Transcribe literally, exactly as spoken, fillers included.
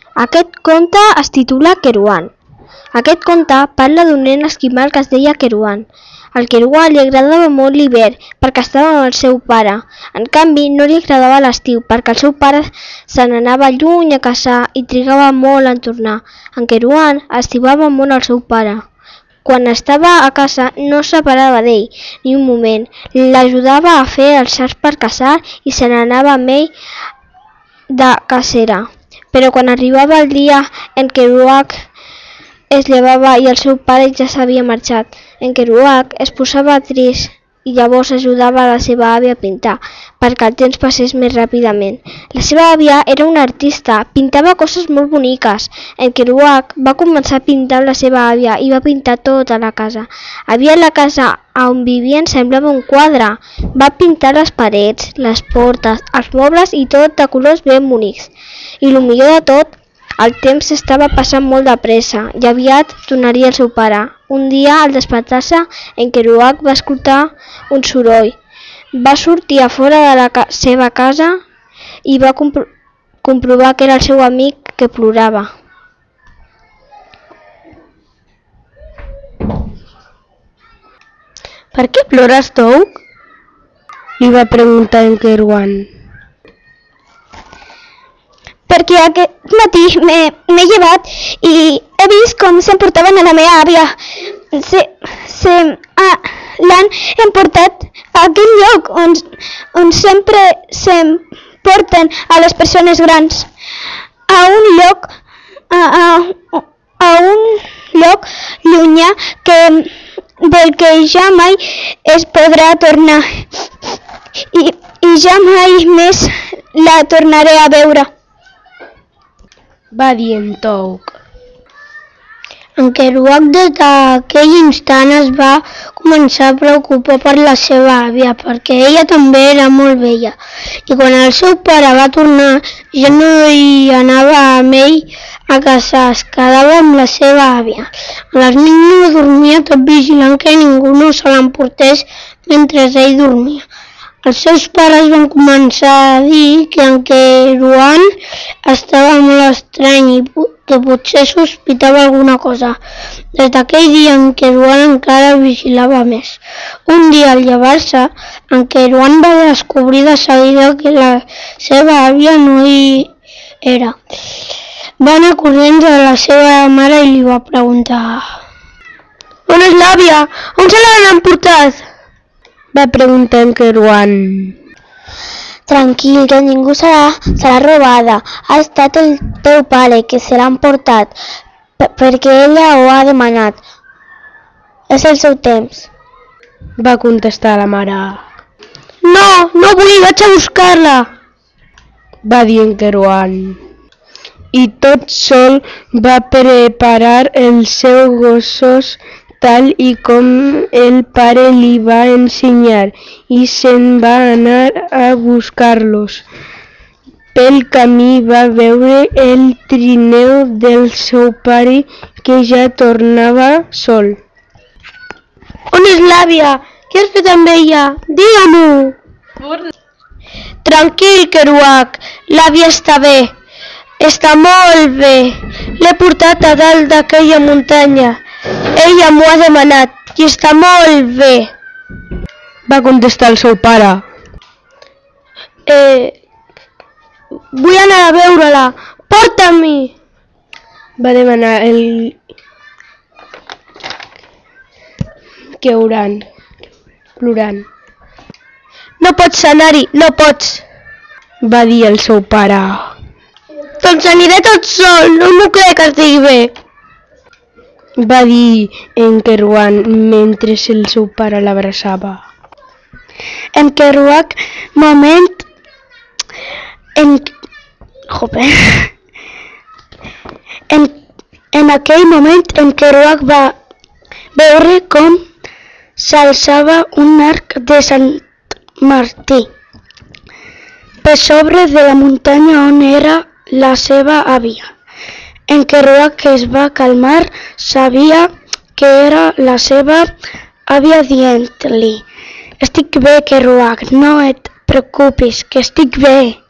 Aquest conte es titula Kerouan. Aquest conte parla d'un nen esquimal que es deia Kerouan. Al Kerouan li agradava molt l'hivern perquè estava amb el seu pare. En canvi, no li agradava l'estiu perquè el seu pare se n'anava lluny a caçar i trigava molt en tornar. En Kerouan estimava molt el seu pare. Quan estava a casa no es separava d'ell ni un moment. L'ajudava a fer els arcs per caçar i se n'anava amb ell de cacera. Però quan arribava el dia en Kerouan es llevava i el seu pare ja s'havia marxat. En Kerouan es posava trist i llavors ajudava a la seva àvia a pintar perquè el temps passés més ràpidament. La seva àvia era una artista, pintava coses molt boniques. En Kerouan va començar a pintar amb la seva àvia i va pintar tota la casa. Havia la casa on vivien semblava un quadre. Va pintar les parets, les portes, els mobles i tot de colors ben bonics. I el millor de tot, el temps estava passant molt de pressa i aviat tornaria el seu pare. Un dia, al despertar-se, en Kerouan va escoltar un soroll. Va sortir a fora de la ca seva casa i va compro comprovar que era el seu amic que plorava. Per què plores, Touk? Li va preguntar en Kerouan. Perquè aquest matí m'he llevat i he vist com s'emportaven a la meva àvia. Se, se, ah, l'han emportat a aquell lloc on, on sempre s'emporten a les persones grans. A un lloc, a, a, a un lloc llunyà que, del que ja mai es podrà tornar. I, i ja mai més la tornaré a veure. Va dir en Touk. En Kerouan des d'aquell instant es va començar a preocupar per la seva àvia perquè ella també era molt vella i quan el seu pare va tornar ja no hi anava amb ell a casa, es quedava amb la seva àvia. Les nit no dormia tot vigilant que ningú no se l'emportés mentre ell dormia. Els seus pares van començar a dir que en Kerouan estava molt estrany i que potser sospitava alguna cosa. Des d'aquell dia en Kerouan encara vigilava més. Un dia al llevar-se, en Kerouan va descobrir de seguida que la seva àvia no hi era. Va anar corrents a la seva mare i li va preguntar: On és l'àvia? On se l'han emportat? Va preguntar en Kerouan. Tranquil, que ningú serà, serà robada. Ha estat el teu pare que se l'ha emportat perquè ella ho ha demanat. És el seu temps. Va contestar la mare. No, no vull, vaig a buscar-la. Va dir en Kerouan. I tot sol va preparar els seus gossos tal i com el pare li va ensenyar i se'n va anar a buscar-los. Pel camí va veure el trineu del seu pare que ja tornava sol. On és l'àvia? Què has fet amb ella? Digue-m'ho! Tranquil, Kerouan, l'àvia està bé. Està molt bé. L'he portat a dalt d'aquella muntanya. Ella m'ho ha demanat i està molt bé. Va contestar el seu pare. Eh, vull anar a veure-la. Porta-m'hi. Va demanar el Kerouan, plorant. No pots anar-hi, no pots. Va dir el seu pare. Doncs aniré tot sol, no m'ho crec que estigui bé. Va dir en Kerouan mentre el seu pare l'abraçava. En Kerouan, moment... En... Jope... En, en aquell moment en Kerouan va veure com s'alçava un arc de Sant Martí per sobre de la muntanya on era la seva àvia. En Kerouan, que es va calmar, sabia que era la seva àvia dient-li: estic bé, Kerouan, no et preocupis, que estic bé.